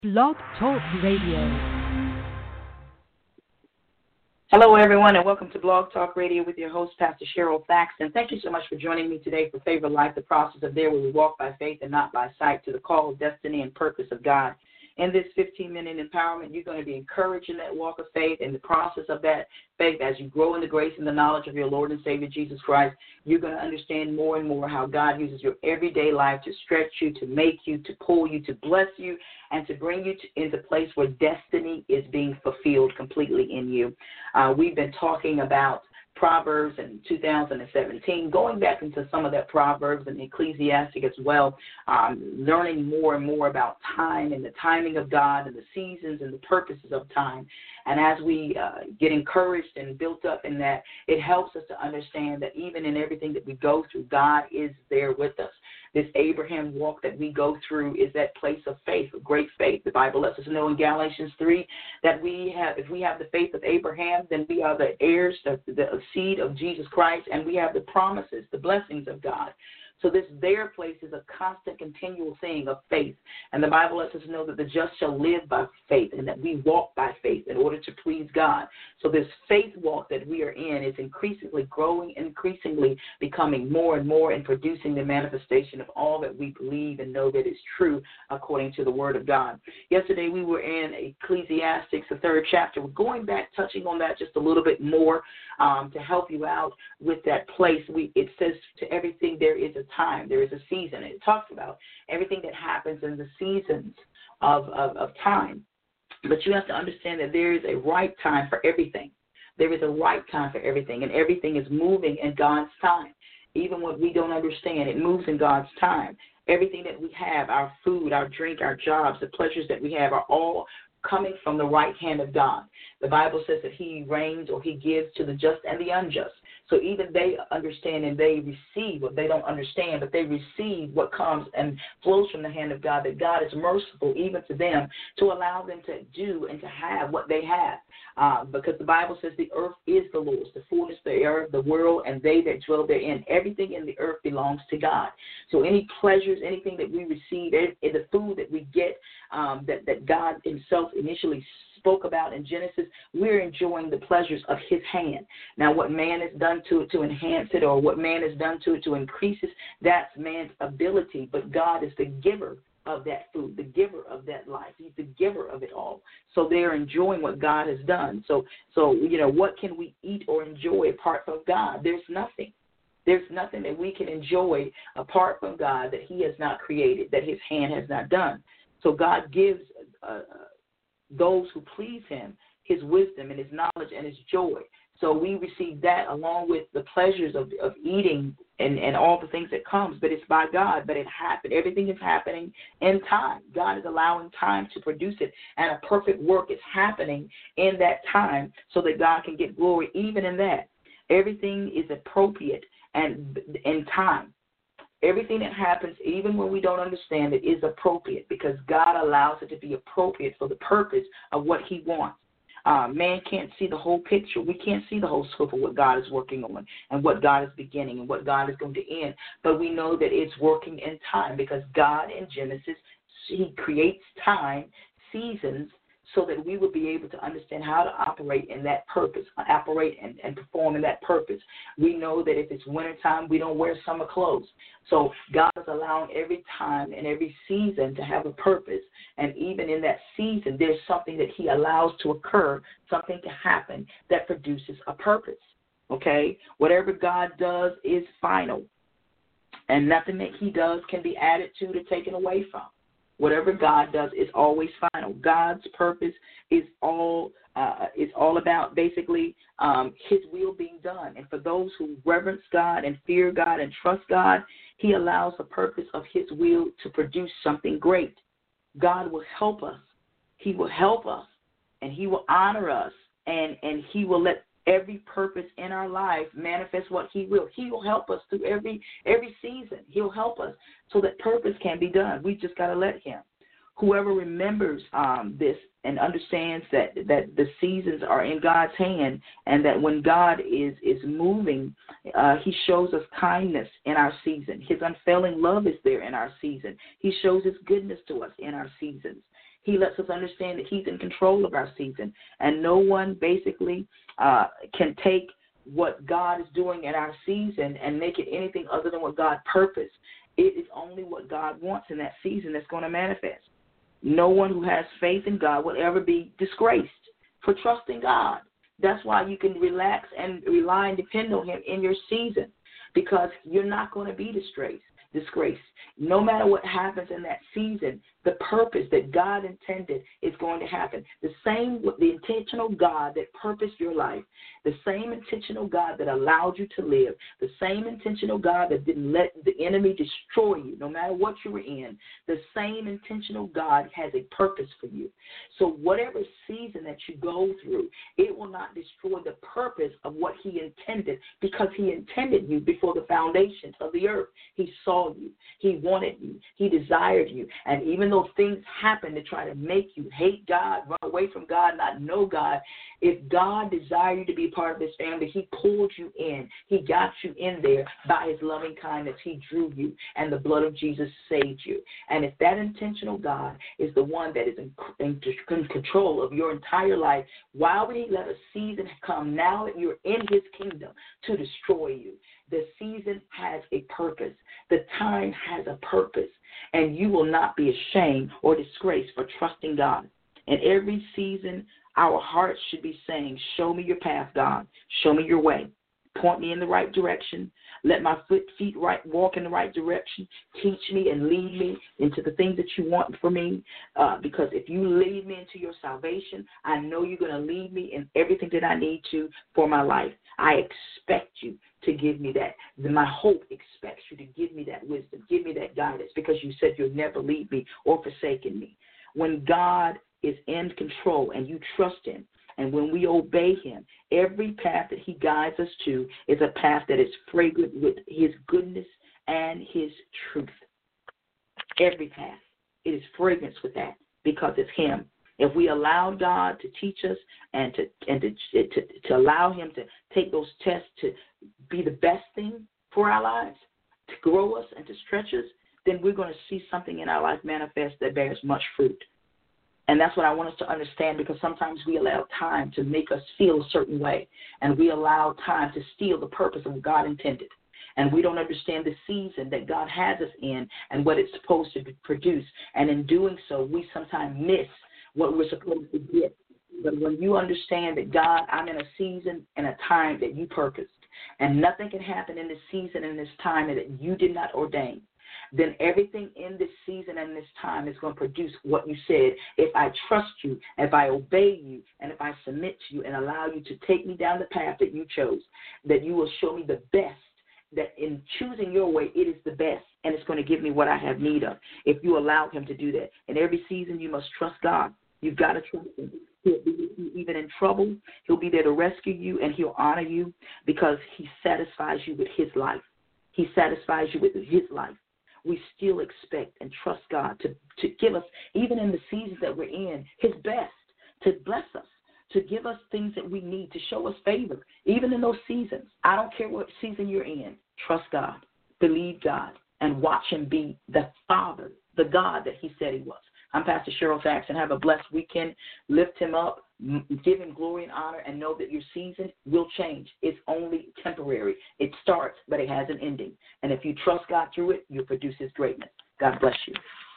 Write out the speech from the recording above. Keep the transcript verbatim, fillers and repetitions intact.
Blog Talk Radio. Hello, everyone, and welcome to Blog Talk Radio with your host, Pastor Cheryl Thaxton. Thank you so much for joining me today for Favor Life, the process of there where we walk by faith and not by sight to the call, destiny, and purpose of God. In this fifteen-minute empowerment, you're going to be encouraged in that walk of faith and the process of that faith as you grow in the grace and the knowledge of your Lord and Savior, Jesus Christ. You're going to understand more and more how God uses your everyday life to stretch you, to make you, to pull you, to bless you, and to bring you to, into a place where destiny is being fulfilled completely in you. Uh, we've been talking about Proverbs in two thousand seventeen, going back into some of that Proverbs and Ecclesiastic as well, um, learning more and more about time and the timing of God and the seasons and the purposes of time. And as we uh, get encouraged and built up in that, it helps us to understand that even in everything that we go through, God is there with us. This Abraham walk that we go through is that place of faith, of great faith. The Bible lets us know in Galatians three that we have, if we have the faith of Abraham, then we are the heirs, the, the seed of Jesus Christ, and we have the promises, the blessings of God. So this there place is a constant, continual thing of faith. And the Bible lets us know that the just shall live by faith and that we walk by faith in order to please God. So this faith walk that we are in is increasingly growing, increasingly becoming more and more and producing the manifestation of all that we believe and know that is true according to the Word of God. Yesterday we were in Ecclesiastes, the third chapter. We're going back, touching on that just a little bit more um, to help you out with that place. We It says to everything there is a time, there is a season. It talks about everything that happens in the seasons of, of, of time. But you have to understand that there is a right time for everything. There is a right time for everything, and everything is moving in God's time. Even when we don't understand, it moves in God's time. Everything that we have, our food, our drink, our jobs, the pleasures that we have are all coming from the right hand of God. The Bible says that he reigns or he gives to the just and the unjust. So even they understand and they receive what they don't understand, but they receive what comes and flows from the hand of God, that God is merciful even to them to allow them to do and to have what they have. Uh, because the Bible says the earth is the Lord's, the fullness thereof, the world, and they that dwell therein. Everything in the earth belongs to God. So any pleasures, anything that we receive, the food that we get, um, that, that God himself initially spoke about in Genesis, we're enjoying the pleasures of his hand. Now, what man has done to it to enhance it or what man has done to it to increase it, that's man's ability. But God is the giver of that food, the giver of that life. He's the giver of it all. So they're enjoying what God has done. So, so you know, what can we eat or enjoy apart from God? There's nothing. There's nothing that we can enjoy apart from God that he has not created, that his hand has not done. So God gives uh, those who please him his wisdom and his knowledge and his joy. So we receive that along with the pleasures of, of eating and, and all the things that comes, but it's by God, but it happened. Everything is happening in time. God is allowing time to produce it, and a perfect work is happening in that time so that God can get glory even in that. Everything is appropriate and in time. Everything that happens, even when we don't understand it, is appropriate because God allows it to be appropriate for the purpose of what he wants. Uh, man can't see the whole picture. We can't see the whole scope of what God is working on and what God is beginning and what God is going to end. But we know that it's working in time because God in Genesis, he creates time, seasons, so that we will be able to understand how to operate in that purpose, operate and, and perform in that purpose. We know that if it's wintertime, we don't wear summer clothes. So God is allowing every time and every season to have a purpose. And even in that season, there's something that he allows to occur, something to happen that produces a purpose. Okay? Whatever God does is final. And nothing that he does can be added to or taken away from. Whatever God does is always final. God's purpose is all uh, is all about basically um, his will being done. And for those who reverence God and fear God and trust God, he allows the purpose of his will to produce something great. God will help us. He will help us, and he will honor us, and, and he will let every purpose in our life manifest what he will. He will help us through every every season. He'll help us so that purpose can be done. We just got to let him. Whoever remembers um, this and understands that, that the seasons are in God's hand and that when God is, is moving, uh, he shows us kindness in our season. His unfailing love is there in our season. He shows his goodness to us in our seasons. He lets us understand that he's in control of our season, and no one basically uh, can take what God is doing in our season and make it anything other than what God purposed. It is only what God wants in that season that's going to manifest. No one who has faith in God will ever be disgraced for trusting God. That's why you can relax and rely and depend on him in your season, because you're not going to be disgraced. disgraced. No matter what happens in that season, the purpose that God intended is going to happen. The same, the intentional God that purposed your life, the same intentional God that allowed you to live, the same intentional God that didn't let the enemy destroy you, no matter what you were in, the same intentional God has a purpose for you. So whatever season that you go through, it will not destroy the purpose of what he intended, because he intended you before the foundations of the earth. He saw you. He wanted you. He desired you. And even though things happen to try to make you hate God, run away from God, not know God, if God desired you to be part of his family, he pulled you in. He got you in there by his loving kindness. He drew you, and the blood of Jesus saved you. And if that intentional God is the one that is in, in, in control of your entire life, why would he let a season come now that you're in his kingdom to destroy you? The season has a purpose. The time has a purpose. And you will not be ashamed or disgraced for trusting God. In every season, our hearts should be saying, show me your path, God. Show me your way. Point me in the right direction. Let my foot, feet right walk in the right direction. Teach me and lead me into the things that you want for me. Uh, because if you lead me into your salvation, I know you're going to lead me in everything that I need to for my life. I expect you to give me that. My hope expects you to give me that wisdom, give me that guidance, because you said you'll never leave me or forsaken me. When God is in control and you trust him, and when we obey him, every path that he guides us to is a path that is fragrant with his goodness and his truth. Every path. It is fragrance with that, because it's him. If we allow God to teach us and to and to, to to allow him to take those tests to be the best thing for our lives, to grow us and to stretch us, then we're going to see something in our life manifest that bears much fruit. And that's what I want us to understand, because sometimes we allow time to make us feel a certain way, and we allow time to steal the purpose of what God intended. And we don't understand the season that God has us in and what it's supposed to produce. And in doing so, we sometimes miss what we're supposed to get. But when you understand that, God, I'm in a season and a time that you purposed, and nothing can happen in this season and this time that you did not ordain, then everything in this season and this time is going to produce what you said. If I trust you, if I obey you, and if I submit to you and allow you to take me down the path that you chose, that you will show me the best, that in choosing your way, it is the best, and it's going to give me what I have need of, if you allow him to do that. In every season, you must trust God. You've got to trust him. He'll be with you even in trouble. He'll be there to rescue you, and he'll honor you, because he satisfies you with his life. He satisfies you with his life. We still expect and trust God to, to give us, even in the seasons that we're in, his best, to bless us, to give us things that we need, to show us favor, even in those seasons. I don't care what season you're in. Trust God, believe God, and watch him be the Father, the God that he said he was. I'm Pastor Cheryl Faxon. Have a blessed weekend. Lift him up, give him glory and honor, and know that your season will change. It's only temporary. It starts, but it has an ending. And if you trust God through it, you'll produce his greatness. God bless you.